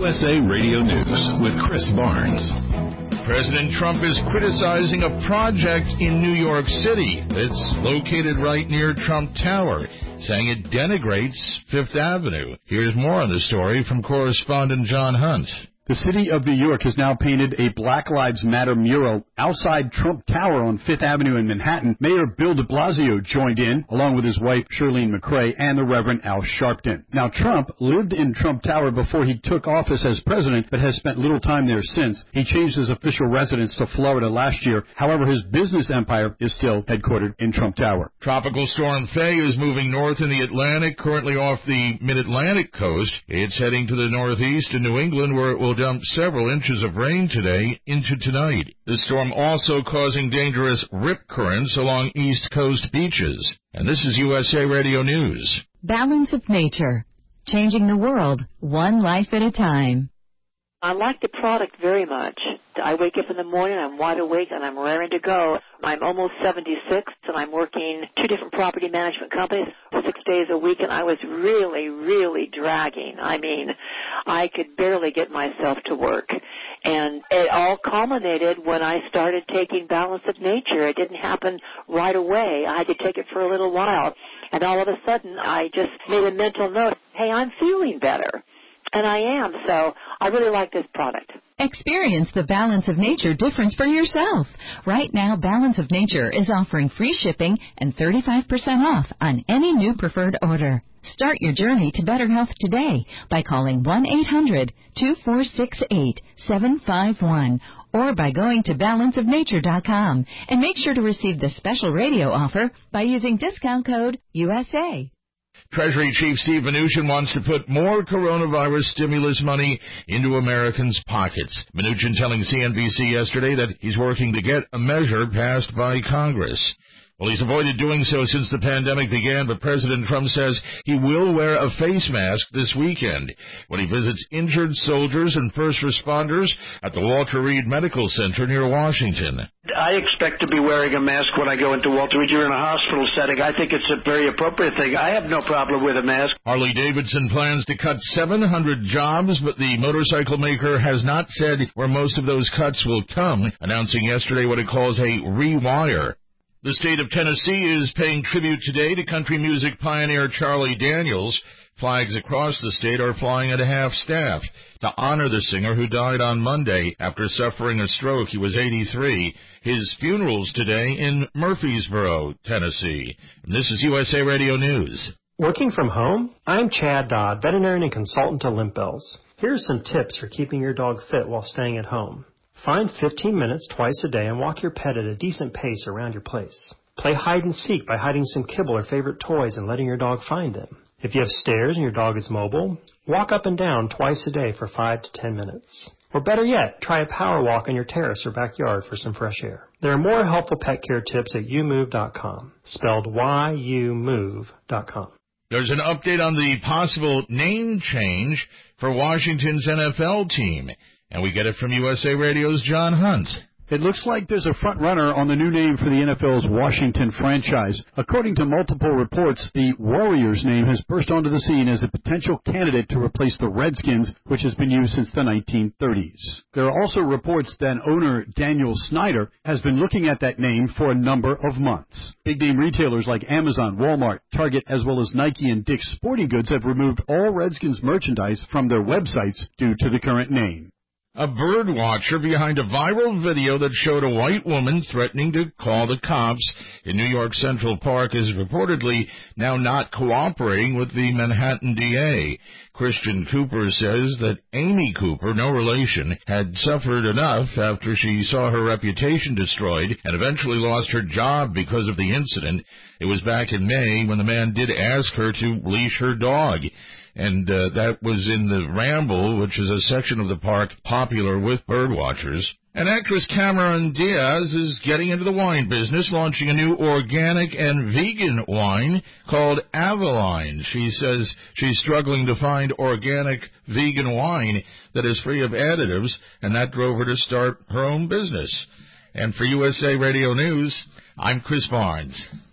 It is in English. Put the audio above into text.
USA Radio News with Chris Barnes. President Trump is criticizing a project in New York City that's located right near Trump Tower, saying it denigrates Fifth Avenue. Here's more on the story from correspondent John Hunt. The city of New York has now painted a Black Lives Matter mural outside Trump Tower on Fifth Avenue in Manhattan. Mayor Bill de Blasio joined in, along with his wife Shirlene McRae and the Reverend Al Sharpton. Now, Trump lived in Trump Tower before he took office as president, but has spent little time there since. He changed his official residence to Florida last year. However, his business empire is still headquartered in Trump Tower. Tropical Storm Faye is moving north in the Atlantic, currently off the mid-Atlantic coast. It's heading to the northeast in New England, where it will dump several inches of rain today into tonight. The storm also causing dangerous rip currents along East Coast beaches. And this is USA Radio News. Balance of Nature, changing the world one life at a time. I like the product very much. I wake up in the morning, I'm wide awake, and I'm raring to go. I'm almost 76, and I'm working 2 different property management companies 6 days a week, and I was really dragging. I mean, I could barely get myself to work. And it all culminated when I started taking Balance of Nature. It didn't happen right away. I had to take it for a little while. And all of a sudden, I just made a mental note, hey, I'm feeling better. And I am, so I really like this product. Experience the Balance of Nature difference for yourself. Right now, Balance of Nature is offering free shipping and 35% off on any new preferred order. Start your journey to better health today by calling 1-800-2468-751 or by going to balanceofnature.com, and make sure to receive the special radio offer by using discount code USA. Treasury Chief Steve Mnuchin wants to put more coronavirus stimulus money into Americans' pockets. Mnuchin telling CNBC yesterday that he's working to get a measure passed by Congress. Well, he's avoided doing so since the pandemic began, but President Trump says he will wear a face mask this weekend when he visits injured soldiers and first responders at the Walter Reed Medical Center near Washington. I expect to be wearing a mask when I go into Walter Reed. You're in a hospital setting. I think it's a very appropriate thing. I have no problem with a mask. Harley-Davidson plans to cut 700 jobs, but the motorcycle maker has not said where most of those cuts will come, announcing yesterday what it calls a rewire. The state of Tennessee is paying tribute today to country music pioneer Charlie Daniels. Flags across the state are flying at half-staff to honor the singer who died on Monday after suffering a stroke. He was 83. His funeral's today in Murfreesboro, Tennessee. And this is USA Radio News. Working from home? I'm Chad Dodd, veterinarian and consultant to Limp Bells. Here are some tips for keeping your dog fit while staying at home. Find 15 minutes twice a day and walk your pet at a decent pace around your place. Play hide and seek by hiding some kibble or favorite toys and letting your dog find them. If you have stairs and your dog is mobile, walk up and down twice a day for 5 to 10 minutes. Or better yet, try a power walk on your terrace or backyard for some fresh air. There are more helpful pet care tips at youmove.com, spelled YOUMOVE.com. There's an update on the possible name change for Washington's NFL team. And we get it from USA Radio's John Hunt. It looks like there's a front runner on the new name for the NFL's Washington franchise. According to multiple reports, the Warriors name has burst onto the scene as a potential candidate to replace the Redskins, which has been used since the 1930s. There are also reports that owner Daniel Snyder has been looking at that name for a number of months. Big-name retailers like Amazon, Walmart, Target, as well as Nike and Dick's Sporting Goods have removed all Redskins merchandise from their websites due to the current name. A bird watcher behind a viral video that showed a white woman threatening to call the cops in New York Central Park is reportedly now not cooperating with the Manhattan DA. Christian Cooper says that Amy Cooper, no relation, had suffered enough after she saw her reputation destroyed and eventually lost her job because of the incident. It was back in May when the man did ask her to leash her dog. And that was in the Ramble, which is a section of the park popular with birdwatchers. And actress Cameron Diaz is getting into the wine business, launching a new organic and vegan wine called Avaline. She says she's struggling to find organic vegan wine that is free of additives, and that drove her to start her own business. And for USA Radio News, I'm Chris Barnes.